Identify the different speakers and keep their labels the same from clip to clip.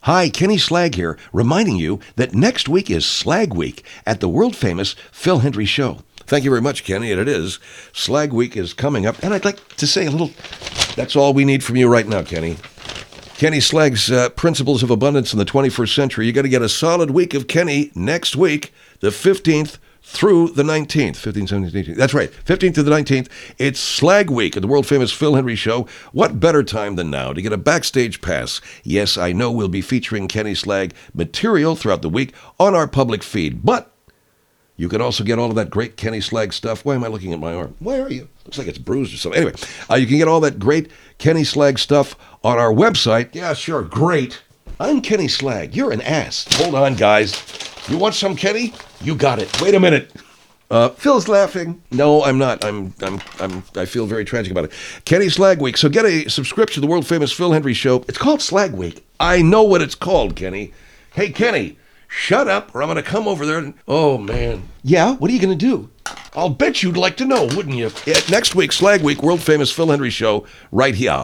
Speaker 1: Hi, Kenny Slag here, reminding you that next week is Slag Week at the world-famous Phil Hendrie Show. Thank you very much, Kenny, and it is. Slag Week is coming up, and I'd like to say a little, that's all we need from you right now, Kenny. Kenny Slag's Principles of Abundance in the 21st Century. You got to get a solid week of Kenny next week, the 15th through the 19th. 15th, 17th, 18th. That's right, 15th to the 19th. It's Slag Week at the world-famous Phil Hendrie Show. What better time than now to get a backstage pass? Yes, I know we'll be featuring Kenny Slag material throughout the week on our public feed, but you can also get all of that great Kenny Slag stuff. Why am I looking at my arm? Why are you? Looks like it's bruised or something. Anyway, you can get all that great Kenny Slag stuff on our website. Yeah, sure, great. I'm Kenny Slag. You're an ass. Hold on, guys. You want some Kenny? You got it. Wait a minute. Phil's laughing. No, I'm not. I feel very tragic about it. Kenny Slag Week. So get a subscription to the world famous Phil Hendrie Show. It's called Slag Week. I know what it's called, Kenny. Hey, Kenny. Shut up, or I'm going to come over there and... Oh, man. Yeah? What are you going to do? I'll bet you'd like to know, wouldn't you? Yeah, next week, Slag Week, world-famous Phil Hendrie Show, right here.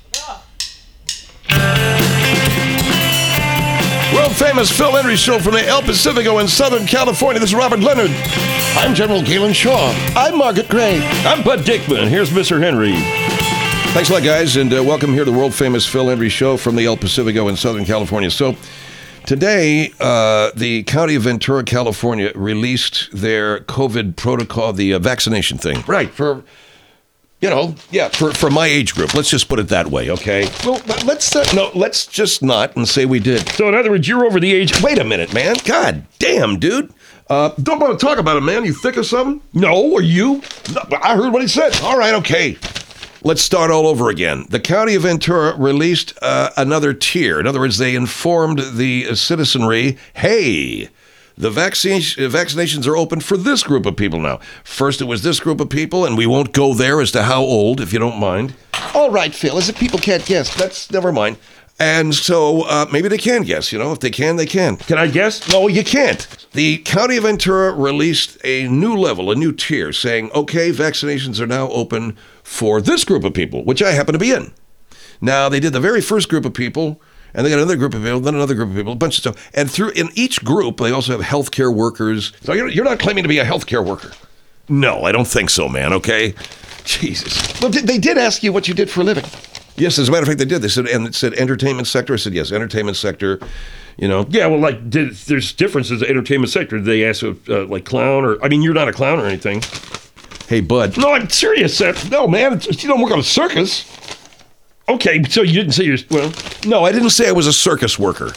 Speaker 1: World-famous Phil Hendrie Show from the El Pacifico in Southern California. This is Robert Leonard. I'm General Galen Shaw. I'm Margaret Gray.
Speaker 2: I'm Bud Dickman. Here's Mr. Henry.
Speaker 1: Thanks a lot, guys, and welcome here to the world-famous Phil Hendrie Show from the El Pacifico in Southern California. So... today, the County of Ventura, California, released their COVID protocol, the vaccination thing. Right, for my age group. Let's just put it that way, okay? Well, let's just not and say we did.
Speaker 2: So, in other words, you're over the age...
Speaker 1: Wait a minute, man. God damn, dude. Don't want to talk about it, man. You thick or something?
Speaker 2: No, are you?
Speaker 1: No, I heard what he said. All right, okay. Let's start all over again. The County of Ventura released another tier. In other words, they informed the citizenry, hey, the vaccinations are open for this group of people now. First it was this group of people, and we won't go there as to how old, if you don't mind. All right, Phil, as if people can't guess. That's never mind. And so maybe they can guess, if they can, they can.
Speaker 2: Can I guess?
Speaker 1: No, you can't. The County of Ventura released a new level, a new tier, saying, okay, vaccinations are now open for this group of people, which I happen to be in. Now, they did the very first group of people, and they got another group of people, then another group of people, a bunch of stuff. And in each group, they also have healthcare workers. So you're not claiming to be a healthcare worker. No, I don't think so, man, okay? Jesus. Well, they did ask you what you did for a living. Yes, as a matter of fact, they did. They said, and it said entertainment sector. I said, yes, entertainment sector,
Speaker 2: Yeah, well, there's differences in the entertainment sector. Did they ask, like, clown or... I mean, you're not a clown or anything.
Speaker 1: Hey, Bud.
Speaker 2: No, I'm serious. No, man, you don't work on a circus. Okay, so you didn't say you're... Well...
Speaker 1: No, I didn't say I was a circus worker.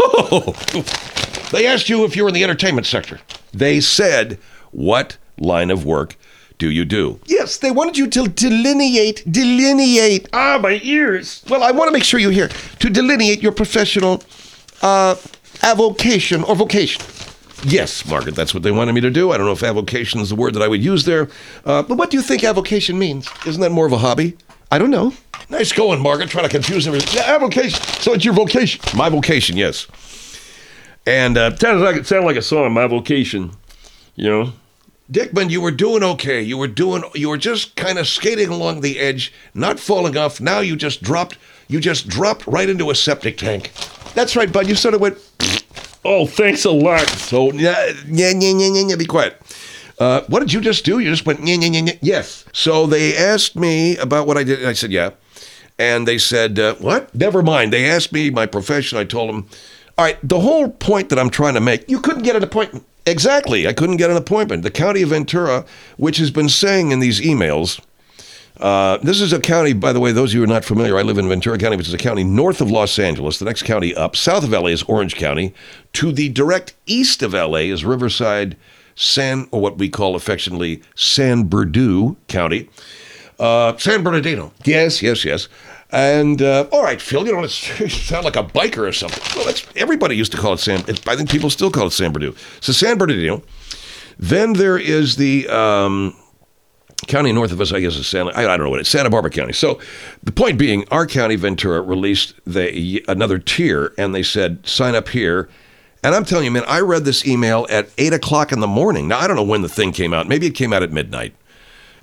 Speaker 1: They asked you if you were in the entertainment sector. They said, what line of work do you do? Yes, they wanted you to delineate.
Speaker 2: Ah, my ears.
Speaker 1: Well, I want to make sure you hear. To delineate your professional avocation or vocation. Yes, Margaret, that's what they wanted me to do. I don't know if avocation is the word that I would use there. But what do you think avocation means? Isn't that more of a hobby? I don't know. Nice going, Margaret, trying to confuse everything. Yeah, avocation. So it's your vocation. My vocation, yes. And
Speaker 2: sounds like a song, My Vocation,
Speaker 1: Dickman, you were doing okay. You were just kind of skating along the edge, not falling off. Now you just dropped right into a septic tank. That's right, Bud. You sort of went...
Speaker 2: Oh, thanks a lot.
Speaker 1: So, be quiet. What did you just do? You just went, Yes. So they asked me about what I did, and I said, yeah. And they said, what? Never mind. They asked me my profession. I told them, all right, the whole point that I'm trying to make, you couldn't get an appointment. Exactly. I couldn't get an appointment. The County of Ventura, which has been saying in these emails, this is a county, by the way, those of you who are not familiar, I live in Ventura County, which is a county north of Los Angeles. The next county up, south of LA is Orange County. To the direct east of LA is Riverside, or what we call affectionately San Bernardino County. San Bernardino. Yes. And, all right, Phil, you sound like a biker or something. Well, everybody used to call it I think people still call it San Bernardino. So San Bernardino. Then there is the county north of us, I guess, is I don't know what it's, Santa Barbara County. So the point being, our county, Ventura, released another tier, and they said, sign up here. And I'm telling you, man, I read this email at 8 o'clock in the morning. Now, I don't know when the thing came out. Maybe it came out at midnight.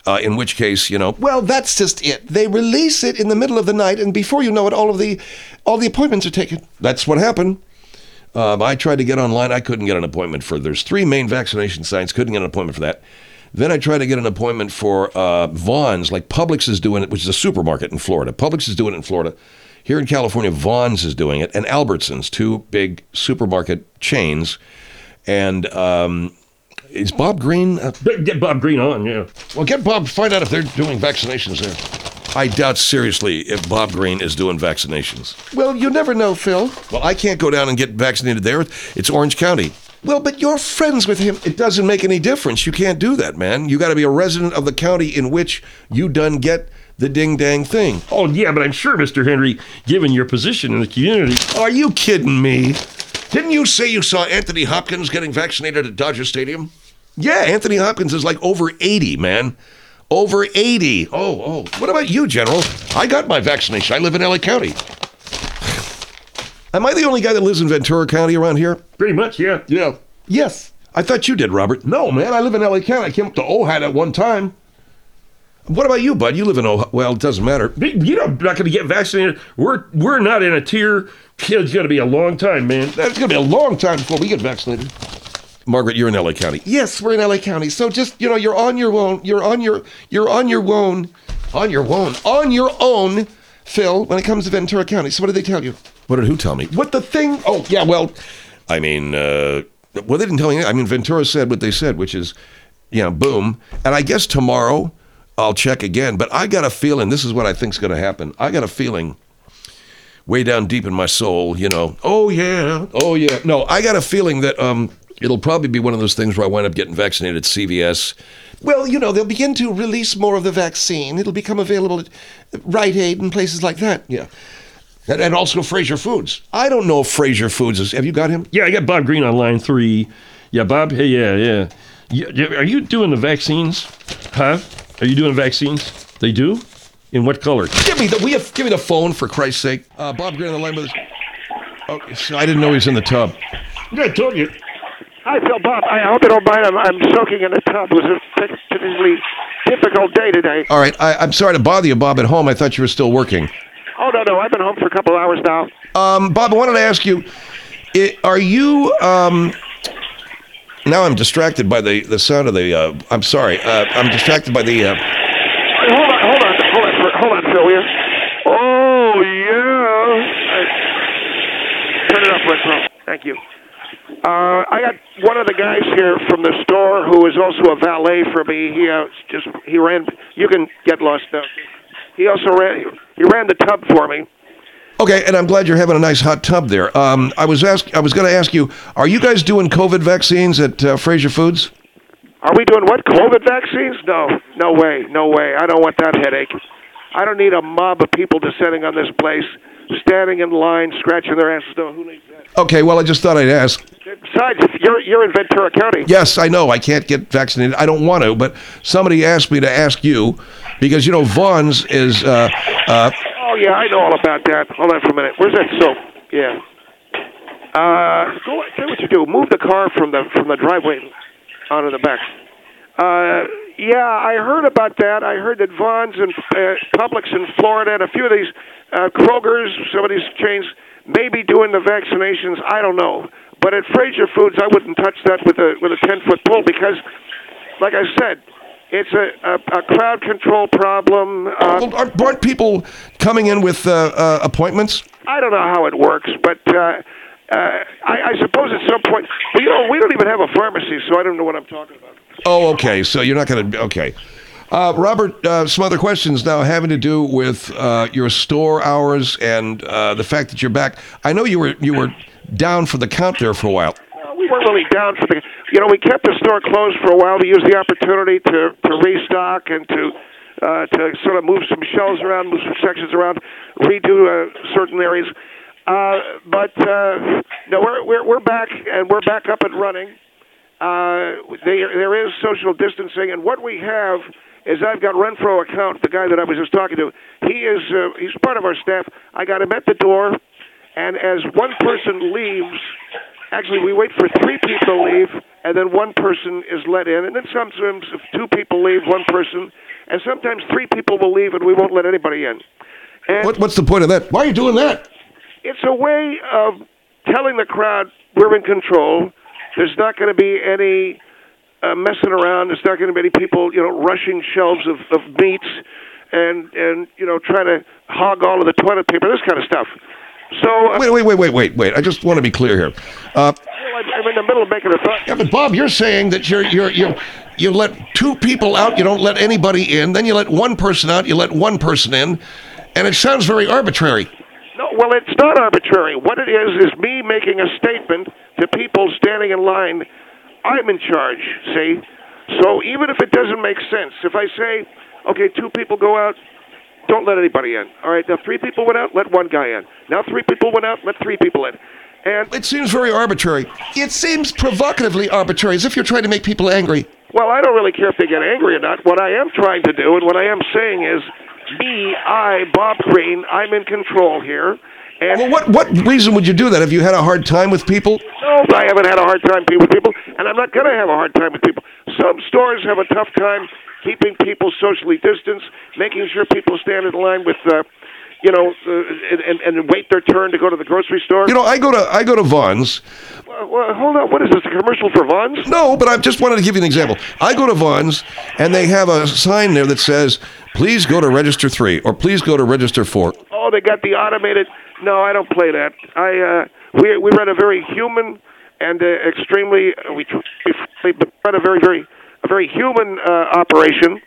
Speaker 1: In which case, well, that's just it. They release it in the middle of the night, and before you know it, all the appointments are taken. That's what happened. I tried to get online. I couldn't get an appointment for. There's 3 main vaccination sites. Couldn't get an appointment for that. Then I tried to get an appointment for Vons, like Publix is doing it, which is a supermarket in Florida. Publix is doing it in Florida. Here in California, Vons is doing it, and Albertsons, 2 big supermarket chains. And is Bob Green?
Speaker 2: Get Bob Green on, yeah.
Speaker 1: Well, get Bob, find out if they're doing vaccinations there. I doubt seriously if Bob Green is doing vaccinations. Well, you never know, Phil. Well, I can't go down and get vaccinated there. It's Orange County. Well, but you're friends with him. It doesn't make any difference. You can't do that, man. You got to be a resident of the county in which you done get the ding-dang thing.
Speaker 2: Oh, yeah, but I'm sure, Mr. Henry, given your position in the community...
Speaker 1: Are you kidding me? Didn't you say you saw Anthony Hopkins getting vaccinated at Dodger Stadium? Yeah, Anthony Hopkins is like over 80, man. Over 80. Oh. What about you, General? I got my vaccination. I live in LA County. Am I the only guy that lives in Ventura County around here?
Speaker 2: Pretty much, yeah.
Speaker 1: Yeah. Yes. I thought you did, Robert. No, man. I live in LA County. I came up to Ojai at one time. What about you, bud? You live in Ojai. Well, it doesn't matter.
Speaker 2: You're not going to get vaccinated. We're not in a tier. It's going to be a long time, man.
Speaker 1: That's going to be a long time before we get vaccinated. Margaret, you're in LA County. Yes, we're in LA County. So just, you're on your own. You're on your own, Phil, when it comes to Ventura County. So what did they tell you? What did who tell me? What the thing? Oh, yeah, well, I mean, they didn't tell me. I mean, Ventura said what they said, which is, boom. And I guess tomorrow I'll check again. But I got a feeling, this is what I think's going to happen. I got a feeling way down deep in my soul, oh, yeah. No, I got a feeling that it'll probably be one of those things where I wind up getting vaccinated at CVS. Well, they'll begin to release more of the vaccine. It'll become available at Rite Aid and places like that. Yeah. And also Fraser Foods. I don't know if Fraser Foods is... Have you got him?
Speaker 2: Yeah, I got Bob Green on line 3. Yeah, Bob? Hey, yeah. Are you doing the vaccines? Huh? Are you doing vaccines? They do? In what color?
Speaker 1: Give me the phone, for Christ's sake. Bob Green on the line with us. Oh, so I didn't know he was in the tub.
Speaker 2: Yeah, I told you.
Speaker 3: Hi, Phil. Bob. I hope you don't mind. I'm soaking in the tub. It was a particularly difficult day today.
Speaker 1: All right. I'm sorry to bother you, Bob, at home. I thought you were still working.
Speaker 3: Oh, no. I've been home for a couple hours now.
Speaker 1: Bob, I wanted to ask you, are you... Now I'm distracted by the sound of the... I'm sorry. I'm distracted by the...
Speaker 3: Hold on, Phil. Yeah. Oh, yeah. Turn it up, Phil. Thank you. I got one of the guys here from the store who is also a valet for me. He ran. You can get lost now. He ran the tub for me.
Speaker 1: Okay, and I'm glad you're having a nice hot tub there. I was going to ask you, are you guys doing COVID vaccines at Fraser Foods?
Speaker 3: Are we doing what? COVID vaccines? No way. I don't want that headache. I don't need a mob of people descending on this place, standing in line, scratching their asses. No, who needs that?
Speaker 1: Okay, well, I just thought I'd ask.
Speaker 3: Besides, you're in Ventura County.
Speaker 1: Yes, I know. I can't get vaccinated. I don't want to, but somebody asked me to ask you because, Vons is...
Speaker 3: Oh, yeah, I know all about that. Hold on for a minute. Where's that soap? Yeah. Tell what you do. Move the car from the driveway onto the back. Yeah, I heard about that. I heard that Vons and Publix in Florida and a few of these Kroger's, some of these chains, may be doing the vaccinations. I don't know. But at Fraser Foods, I wouldn't touch that with a 10-foot pole because, like I said, it's a crowd control problem.
Speaker 1: Aren't people coming in with appointments?
Speaker 3: I don't know how it works, but I suppose at some point, we don't even have a pharmacy, so I don't know what I'm talking about.
Speaker 1: Oh, okay. So you're not going to. Okay, Robert. Some other questions now having to do with your store hours and the fact that you're back. I know you were down for the count there for a while.
Speaker 3: We weren't really down for the. We kept the store closed for a while to use the opportunity to restock and to sort of move some shelves around, move some sections around, redo certain areas. But no, we're back and we're back up and running. There is social distancing, and what we have is I've got Renfro account, the guy that I was just talking to. He's part of our staff. I got him at the door, and as one person leaves, actually we wait for 3 people to leave, and then one person is let in, and then sometimes if 2 people leave, one person, and sometimes 3 people will leave and we won't let anybody in. And
Speaker 1: What's the point of that? Why are you doing that?
Speaker 3: it's a way of telling the crowd we're in control. There's not going to be any messing around. There's not going to be any people, rushing shelves of meats and trying to hog all of the toilet paper, this kind of stuff. So
Speaker 1: Wait. I just want to be clear here.
Speaker 3: I'm in the middle of making a thought.
Speaker 1: Yeah, but Bob, you're saying that you let 2 people out, you don't let anybody in, then you let 1 person out, you let 1 person in, and it sounds very arbitrary.
Speaker 3: No, well, it's not arbitrary. What it is me making a statement to people standing in line. I'm in charge, see? So even if it doesn't make sense, if I say, okay, 2 people go out, don't let anybody in. All right, now 3 people went out, let 1 guy in. Now 3 people went out, let 3 people in. And
Speaker 1: It seems very arbitrary. It seems provocatively arbitrary, as if you're trying to make people angry.
Speaker 3: well, I don't really care if they get angry or not. What I am trying to do and what I am saying is, Bob Green, I'm in control here. And
Speaker 1: Well, what reason would you do that? Have you had a hard time with people?
Speaker 3: no, I haven't had a hard time with people, and I'm not going to have a hard time with people. Some stores have a tough time keeping people socially distanced, making sure people stand in line with, and wait their turn to go to the grocery store.
Speaker 1: I go to Vons.
Speaker 3: Well, hold on. What is this, a commercial for Vons?
Speaker 1: No, but I just wanted to give you an example. I go to Vons, and they have a sign there that says, please go to register 3, or please go to register 4.
Speaker 3: Oh, they got the automated. No, I don't play that. We run a very human and extremely but run a very human operation.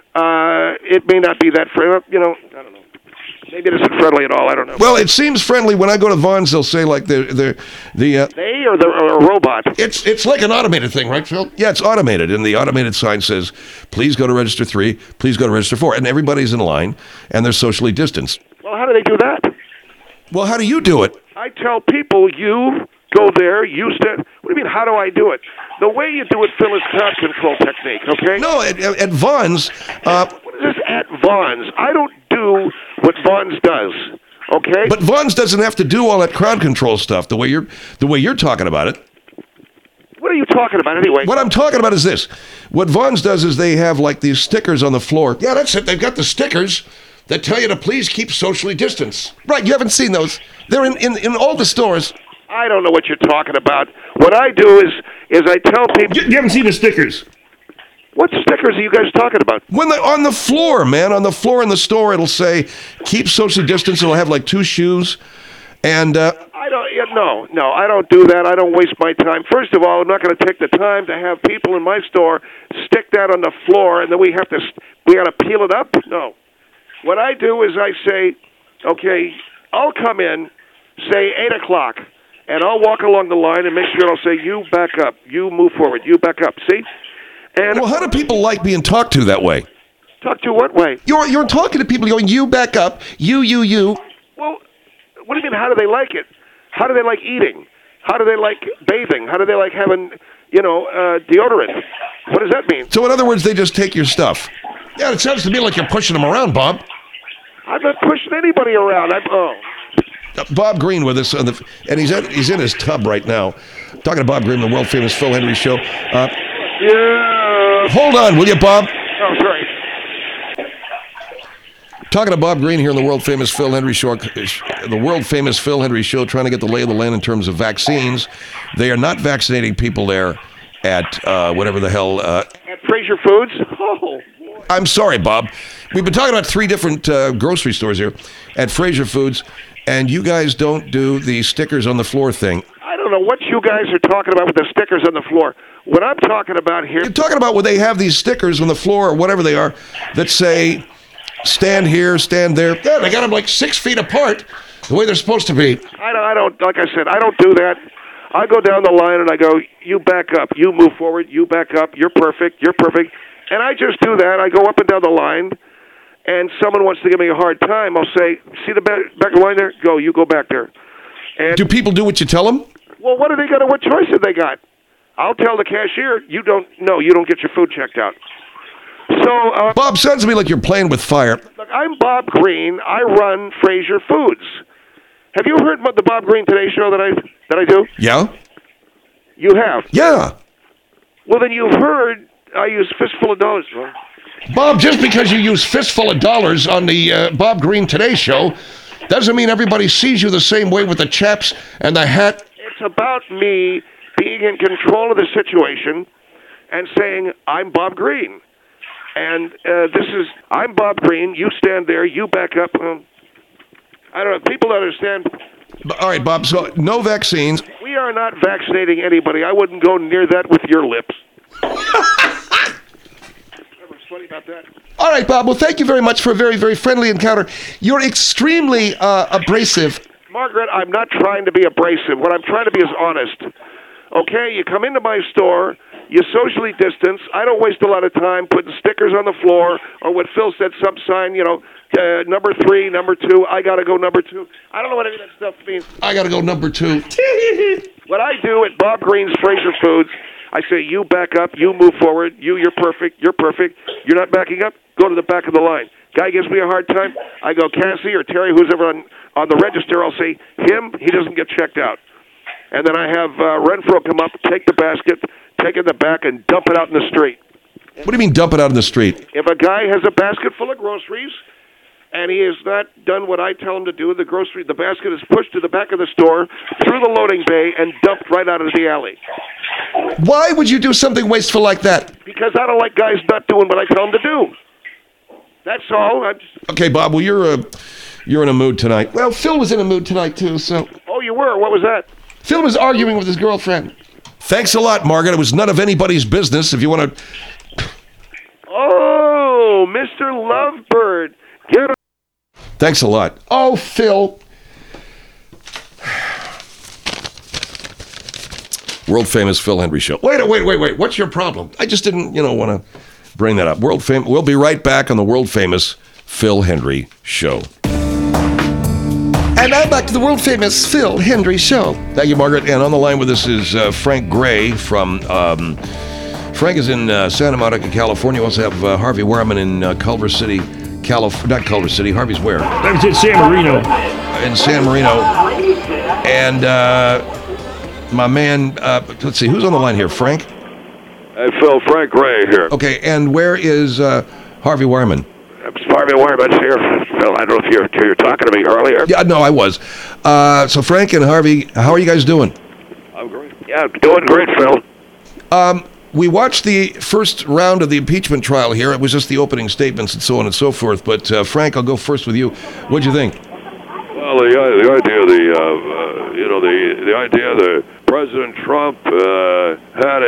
Speaker 3: It may not be that friendly. I don't know. Maybe it isn't friendly at all. I don't know.
Speaker 1: Well, it seems friendly. When I go to Vons, they'll say like the
Speaker 3: They or a robot.
Speaker 1: it's like an automated thing, right, Phil? Yeah, it's automated, and the automated sign says, please go to register 3, please go to register 4, and everybody's in line, and they're socially distanced.
Speaker 3: Well, how do they do that?
Speaker 1: Well, how do you do it?
Speaker 3: I tell people, you go there, you stand. What do you mean, how do I do it? The way you do it, Phil, is crowd control technique, okay?
Speaker 1: No, at Vons,
Speaker 3: What is this at Vons? I don't do what Vons does, okay?
Speaker 1: but Vons doesn't have to do all that crowd control stuff the way you're talking about it.
Speaker 3: What are you talking about anyway?
Speaker 1: What I'm talking about is this. What Vons does is they have like these stickers on the floor. Yeah, that's it. They've got the stickers that tell you to please keep socially distanced. Right, you haven't seen those. They're in all the stores.
Speaker 3: I don't know what you're talking about. What I do is I tell people.
Speaker 2: You haven't seen the stickers.
Speaker 3: What stickers are you guys talking about?
Speaker 1: When they on the floor, man, on the floor in the store, it'll say keep socially distanced. It'll have like 2 shoes. And
Speaker 3: I don't. No, I don't do that. I don't waste my time. First of all, I'm not going to take the time to have people in my store stick that on the floor, and then we got to peel it up. No. What I do is I say, okay, I'll come in, say 8:00, and I'll walk along the line and make sure I'll say, you back up, you move forward, you back up. See? And
Speaker 1: well, how do people like being talked to that way?
Speaker 3: talk to what way?
Speaker 1: You're talking to people going, you back up, you.
Speaker 3: Well, what do you mean? How do they like it? How do they like eating? How do they like bathing? How do they like having, deodorant? What does that mean?
Speaker 1: So in other words, they just take your stuff. Yeah, it sounds to me like you're pushing them around, Bob.
Speaker 3: I'm not pushing anybody around.
Speaker 1: Bob Green with us, and he's in his tub right now. Talking to Bob Green, the world famous Phil Hendrie Show.
Speaker 3: Yeah.
Speaker 1: Hold on, will you, Bob?
Speaker 3: Oh, sorry.
Speaker 1: Talking to Bob Green here in the world famous Phil Hendrie Show. The world famous Phil Hendrie Show, trying to get the lay of the land in terms of vaccines. They are not vaccinating people there at whatever the hell.
Speaker 3: At Fraser Foods. Oh.
Speaker 1: I'm sorry, Bob. We've been talking about 3 different grocery stores here at Fraser Foods, and you guys don't do the stickers on the floor thing.
Speaker 3: I don't know what you guys are talking about with the stickers on the floor. What I'm talking about here.
Speaker 1: You're talking about where they have these stickers on the floor or whatever they are that say, stand here, stand there. Yeah, they got them like 6 feet apart, the way they're supposed to be.
Speaker 3: I don't. Like I said, I don't do that. I go down the line and I go, you back up, you move forward, you back up, you're perfect, and I just do that. I go up and down the line, and someone wants to give me a hard time. I'll say, see the back of the line there? Go, you go back there. And
Speaker 1: Do people do what you tell them?
Speaker 3: well, what do they got? Or what choice have they got? I'll tell the cashier, you don't get your food checked out. So,
Speaker 1: Bob, sounds to me like you're playing with fire.
Speaker 3: look, I'm Bob Green. I run Fraser Foods. Have you heard about the Bob Green Today Show that I do?
Speaker 1: Yeah?
Speaker 3: You have.
Speaker 1: Yeah.
Speaker 3: Well, then you've heard I use Fistful of Dollars. Well,
Speaker 1: Bob, just because you use Fistful of Dollars on the Bob Green Today Show doesn't mean everybody sees you the same way with the chaps and the hat.
Speaker 3: It's about me being in control of the situation and saying, I'm Bob Green. And I'm Bob Green, you stand there, you back up. I don't know, people don't understand.
Speaker 1: All right, Bob, so no vaccines.
Speaker 3: We are not vaccinating anybody. I wouldn't go near that with your lips. What's funny about that?
Speaker 1: All right, Bob, well, thank you very much for a very, very friendly encounter. You're extremely abrasive.
Speaker 3: Margaret, I'm not trying to be abrasive. What I'm trying to be is honest. Okay, you come into my store, you socially distance. I don't waste a lot of time putting stickers on the floor or what Phil said, some sign, number 3, number 2, I got to go number 2. I don't know what any of that stuff means.
Speaker 1: I got to go number 2.
Speaker 3: What I do at Bob Green's Fraser Foods, I say, you back up, you move forward, you're perfect, you're perfect. You're not backing up, go to the back of the line. Guy gives me a hard time, I go, Cassie or Terry, who's ever on the register, I'll say, him, he doesn't get checked out. And then I have Renfro come up, take the basket, take it in the back, and dump it out in the street.
Speaker 1: What do you mean dump it out in the street?
Speaker 3: If a guy has a basket full of groceries and he has not done what I tell him to do, the basket is pushed to the back of the store, through the loading bay, and dumped right out of the alley.
Speaker 1: Why would you do something wasteful like that?
Speaker 3: Because I don't like guys not doing what I tell them to do. That's all.
Speaker 1: Okay, Bob, well, you're in a mood tonight. Well, Phil was in a mood tonight, too, so...
Speaker 3: Oh, you were? What was that?
Speaker 1: Phil was arguing with his girlfriend. Thanks a lot, Margaret. It was none of anybody's business. If you want to...
Speaker 3: Oh, Mr. Lovebird. Get him.
Speaker 1: Thanks a lot. Oh, Phil. World famous Phil Hendry Show. Wait. What's your problem? I just didn't, want to bring that up. We'll be right back on the world famous Phil Hendry Show. And now back to the world famous Phil Hendry Show. Thank you, Margaret. And on the line with us is Frank Gray from... Frank is in Santa Monica, California. We also have Harvey Wehrman in Culver City, not Culver City. Harvey's where?
Speaker 2: That was in San Marino.
Speaker 1: In San Marino. And my man, let's see, who's on the line here? Frank?
Speaker 3: Hey, Phil, Frank Gray here.
Speaker 1: Okay, and where is Harvey Wehrman?
Speaker 3: Harvey Wehrman's here. Phil, I don't know if you were talking to me earlier.
Speaker 1: Yeah, no, I was. So Frank and Harvey, how are you guys doing?
Speaker 3: I'm great. Yeah, doing great, Phil.
Speaker 1: We watched the first round of the impeachment trial here. It was just the opening statements and so on and so forth. But Frank, I'll go first with you. What'd you think?
Speaker 4: Well, the idea that President Trump had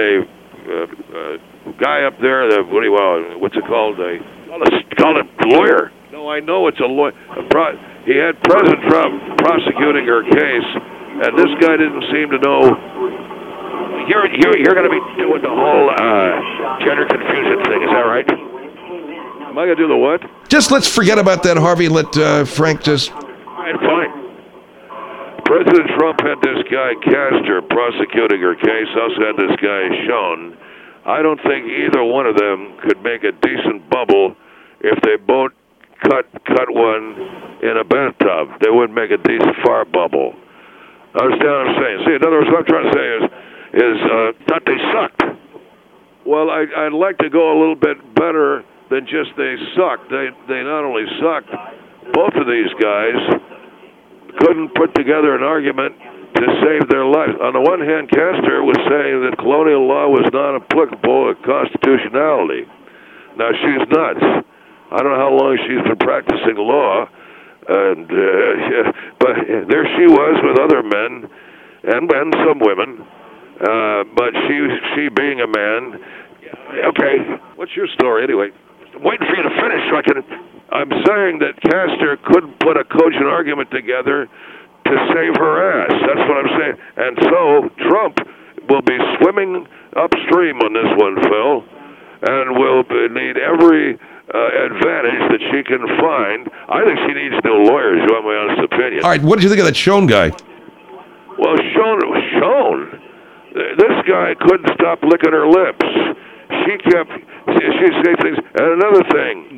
Speaker 4: a guy up there that what's it called? It's called a lawyer. No, I know it's a lawyer. He had President Trump prosecuting her case, and this guy didn't seem to know. You're going to be doing the whole gender confusion thing, is that right? Am I going to do the what?
Speaker 1: Just let's forget about that, Harvey. Let Frank just...
Speaker 4: All right, fine. President Trump had this guy Castor prosecuting her case, also had this guy Schoen. I don't think either one of them could make a decent bubble if they both cut one in a bathtub. They wouldn't make a decent fart bubble. Understand what I'm saying? See, in other words, what I'm trying to say is that they sucked. Well, I'd like to go a little bit better than just they sucked. They not only sucked, both of these guys couldn't put together an argument to save their lives. On the one hand, Castor was saying that colonial law was not applicable to constitutionality. Now, she's nuts. I don't know how long she's been practicing law, and but there she was with other men and some women. But she being a man, okay. What's your story anyway? I'm waiting for you to finish so I can. I'm saying that Castor couldn't put a cogent argument together to save her ass. That's what I'm saying. And so Trump will be swimming upstream on this one, Phil, and will need every advantage that she can find. I think she needs new lawyers, you want my honest opinion.
Speaker 1: All right, what did you think of that Schoen guy?
Speaker 4: Well, Schoen. This guy couldn't stop licking her lips. She'd say things. And another thing,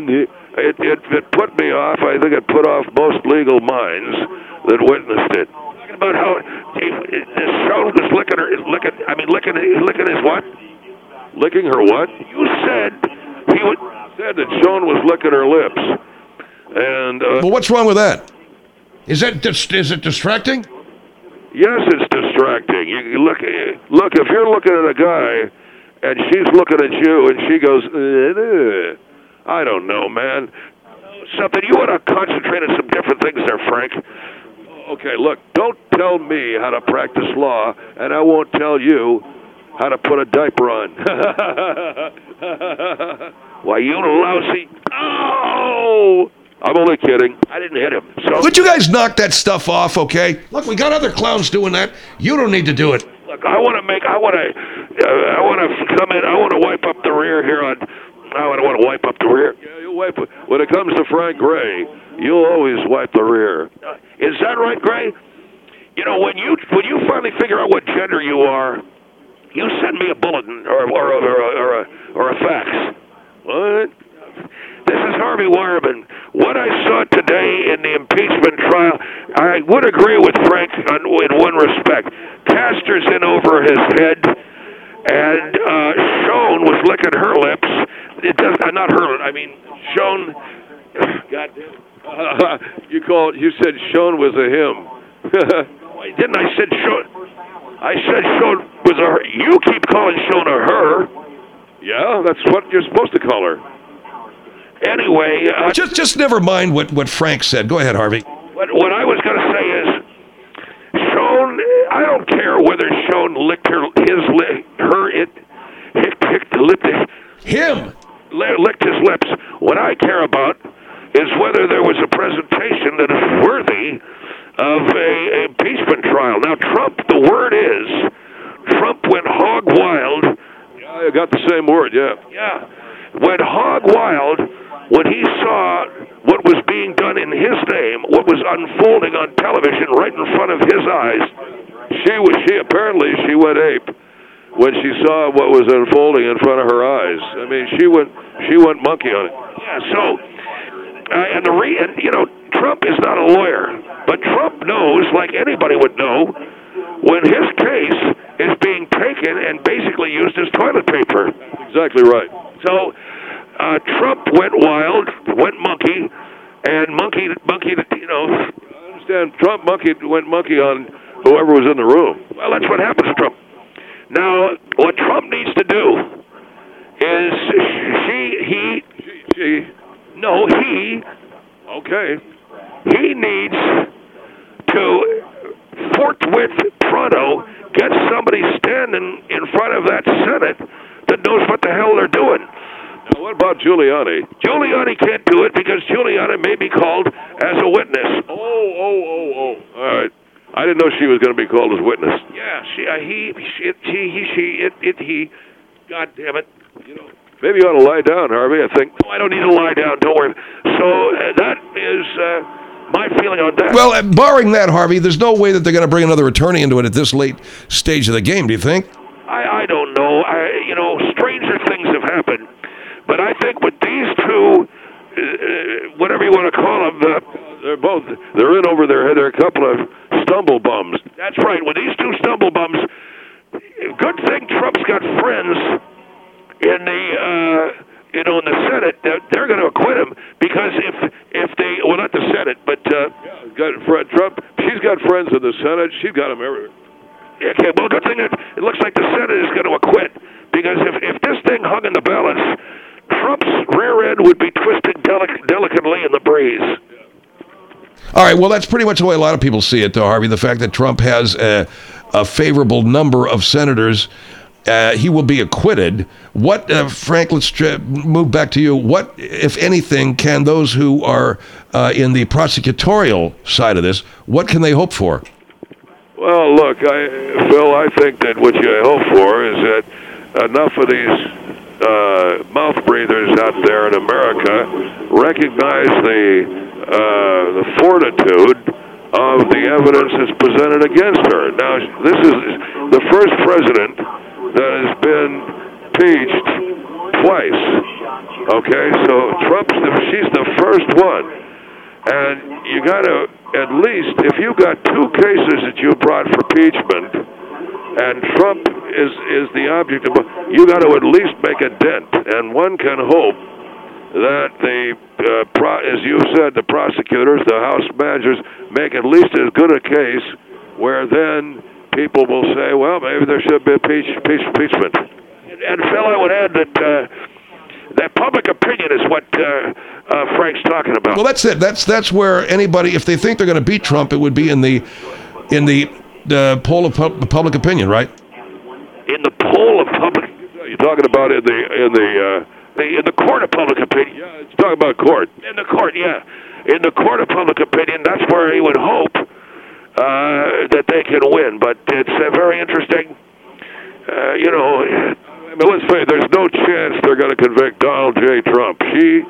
Speaker 4: it put me off. I think it put off most legal minds that witnessed it. Talking about how Schoen was licking his what? Licking her what? You said he would. said that Schoen was licking her lips. And
Speaker 1: Well, what's wrong with that? Is it distracting?
Speaker 4: yes, it's distracting. You look, if you're looking at a guy and she's looking at you and she goes, I don't know, man. Something, you want to concentrate on some different things there, Frank. Okay, look, don't tell me how to practice law, and I won't tell you how to put a diaper on. Why, you lousy. Oh! I'm only kidding. I didn't hit him. So
Speaker 1: Would you guys knock that stuff off, okay? Look, we got other clowns doing that. You don't need to do it.
Speaker 4: look, I want to come in. I want to wipe up the rear here on. I don't want to wipe up the rear. Yeah, you wipe it. When it comes to Frank Gray, you'll always wipe the rear. Is that right, Gray? You know, when you finally figure out what gender you are, you send me a bulletin or a fax. What? This is Harvey Wireman. What I saw today in the impeachment trial, I would agree with Frank in one respect. Castor's in over his head, and Schoen was licking her lips. It does not her. I mean, Schoen. God damn. You said Schoen was a him. Didn't I said Schoen? I said Schoen was a her. You keep calling Schoen a her. Yeah, that's what you're supposed to call her. Anyway,
Speaker 1: Just never mind what Frank said. Go ahead, Harvey.
Speaker 4: what I was going to say is, Schoen. I don't care whether Schoen licked licked his lips. What I care about is whether there was a presentation that is worthy of a impeachment trial. Now, Trump. The word is, Trump went hog wild. Yeah, I got the same word. Yeah. Yeah. Went hog wild when he saw what was being done in his name, what was unfolding on television right in front of his eyes. She apparently went ape when she saw what was unfolding in front of her eyes. I mean, she went monkey on it. Yeah. So, Trump is not a lawyer, but Trump knows, like anybody would know, when his case is being taken and basically used as toilet paper. Exactly right. So, Trump went wild, went monkey, and monkey. I understand. Trump went monkey on whoever was in the room. Well, that's what happens to Trump. Now, what Trump needs to do is he needs to forthwith, pronto, get somebody standing in front of that Senate that knows what the hell they're doing. Now, what about Giuliani? Giuliani can't do it because Giuliani may be called as a witness. Oh. All right. I didn't know she was going to be called as witness. Yeah, he. God damn it. Maybe you ought to lie down, Harvey. I think. No, I don't need to lie down. Don't worry. So that is my feeling on that.
Speaker 1: Well, barring that, Harvey, there's no way that they're going to bring another attorney into it at this late stage of the game, do you think?
Speaker 4: I don't know. Stranger things have happened. But I think with these two, whatever you want to call them, they're in over their head. They're a couple of stumble bums. That's right. With these two stumble bums, good thing Trump's got friends in the Senate. They're going to acquit him because if they, well, not the Senate, but Trump. She's got friends in the Senate. She's got them everywhere. Okay, well, good thing it looks like the Senate is going to acquit because if this thing hung in the balance, Trump's rear end would be twisted delicately in the breeze.
Speaker 1: All right, well, that's pretty much the way a lot of people see it, though, Harvey. The fact that Trump has a favorable number of senators, he will be acquitted. What, Frank, let's move back to you. What, if anything, can those who are in the prosecutorial side of this, what can they hope for?
Speaker 4: Well, look, Phil, I think that what you hope for is that enough of these mouth breathers out there in America recognize the fortitude of the evidence that's presented against her. Now, this is the first president that has been impeached twice. Okay, so she's the first one. And you got to, at least, if you got two cases that you brought for impeachment, and Trump is the object of, you got to at least make a dent. And one can hope that as you said, the prosecutors, the House managers, make at least as good a case where then people will say, well, maybe there should be impeachment. And Phil, I would add that public opinion is what Frank's talking about.
Speaker 1: Well, that's it. That's where anybody, if they think they're going to beat Trump, it would be in the poll of public opinion, right?
Speaker 4: In the poll of public, you're talking about in the court of public opinion. Yeah, it's talking about court. In the court, yeah. In the court of public opinion, that's where he would hope that they can win. But it's very interesting. I mean, let's say there's no chance they're going to convict Donald J. Trump. She's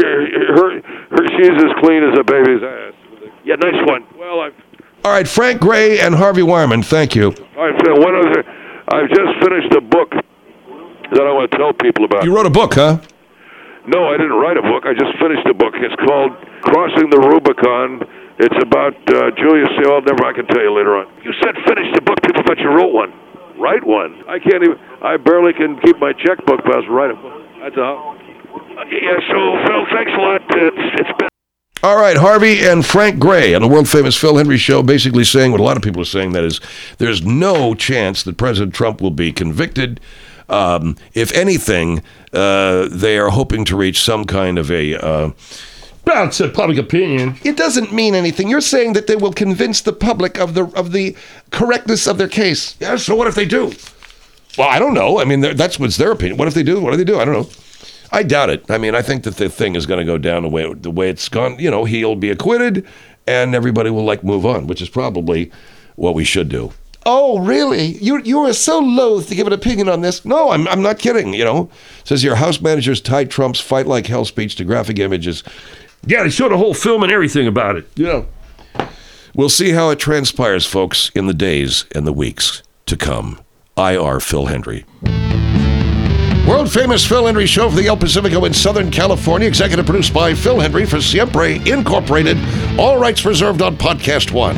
Speaker 4: as clean as a baby's ass. Yeah, nice one. Well,
Speaker 1: all right, Frank Gray and Harvey Wireman, thank you.
Speaker 4: All right, Phil, one other. I've just finished a book that I want to tell people about.
Speaker 1: You wrote a book, huh?
Speaker 4: No, I didn't write a book. I just finished a book. It's called Crossing the Rubicon. It's about Julius Caesar. I can tell you later on. You said finished the book. People thought you wrote one. Write one. I barely can keep my checkbook past write a book. That's all. Yeah, so, Phil, thanks a lot. It's been...
Speaker 1: All right, Harvey and Frank Gray on the world-famous Phil Hendry Show, basically saying what a lot of people are saying, that is, there's no chance that President Trump will be convicted. If anything, they are hoping to reach some kind of a...
Speaker 2: It's a public opinion.
Speaker 1: It doesn't mean anything. You're saying that they will convince the public of the correctness of their case. Yeah, so what if they do? Well, I don't know. I mean, that's what's their opinion. What if they do? What do they do? I don't know. I doubt it. I mean, I think that the thing is going to go down the way it's gone. You know, he'll be acquitted, and everybody will move on, which is probably what we should do. Oh, really? You are so loath to give an opinion on this. No, I'm not kidding. It says your House managers tied Trump's fight like hell speech to graphic images.
Speaker 2: Yeah, they showed a whole film and everything about it.
Speaker 1: Yeah. We'll see how it transpires, folks, in the days and the weeks to come. I.R. Phil Hendry. World-famous Phil Hendry Show for the El Pacifico in Southern California. Executive produced by Phil Hendry for Siempre Incorporated. All rights reserved on Podcast One.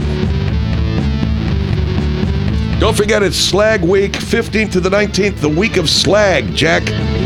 Speaker 1: Don't forget, it's Slag Week, 15th to the 19th, the week of Slag, Jack.